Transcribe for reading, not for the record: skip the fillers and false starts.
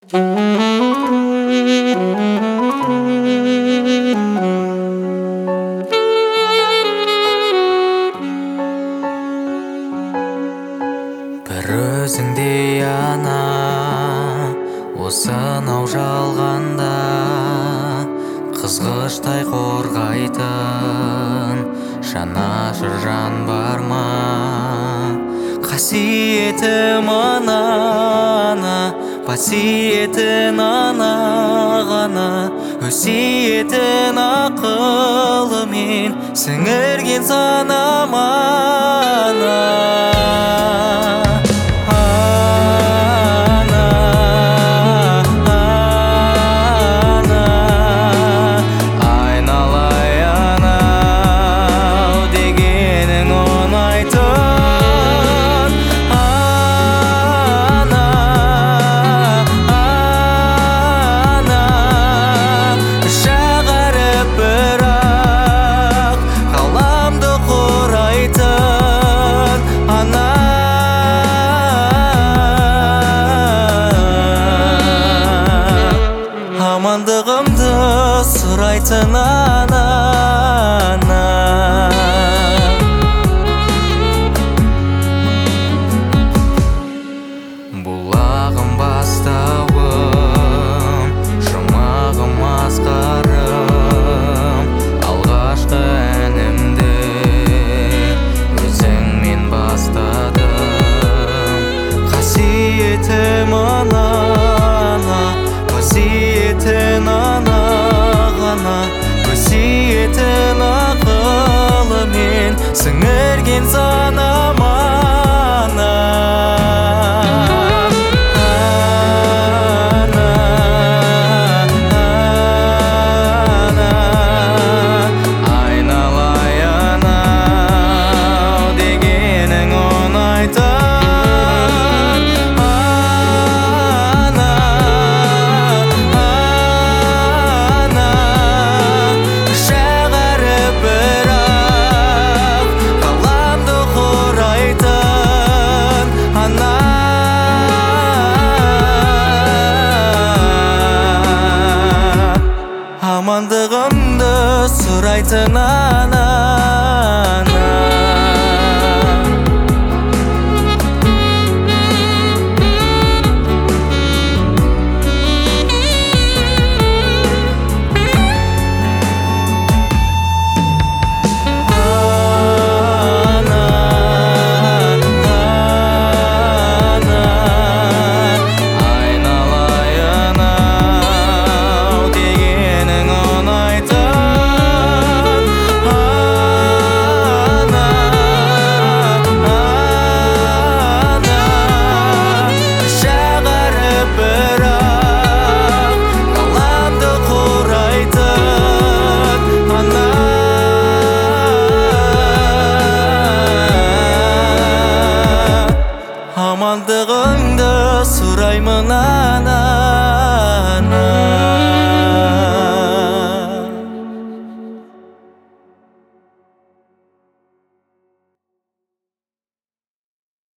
бір өзіңдей ана осынау жалғанда қызғыштай қорғайтын жанашыр жан бар ма? Қасиетім ананы, қасиетін ана ғана, өсиетін ақылымен сіңірген санама. Амандығымды сұрайтын ана. Бұлағым бастауым, жұмағым асқарым, алғашқы әнімді өзіңмен бастадым. Қасиетім ана, қасиетін ана ғана, өсиетін ақылымен сіңірген санама. Амандығымды сұрайтын ана.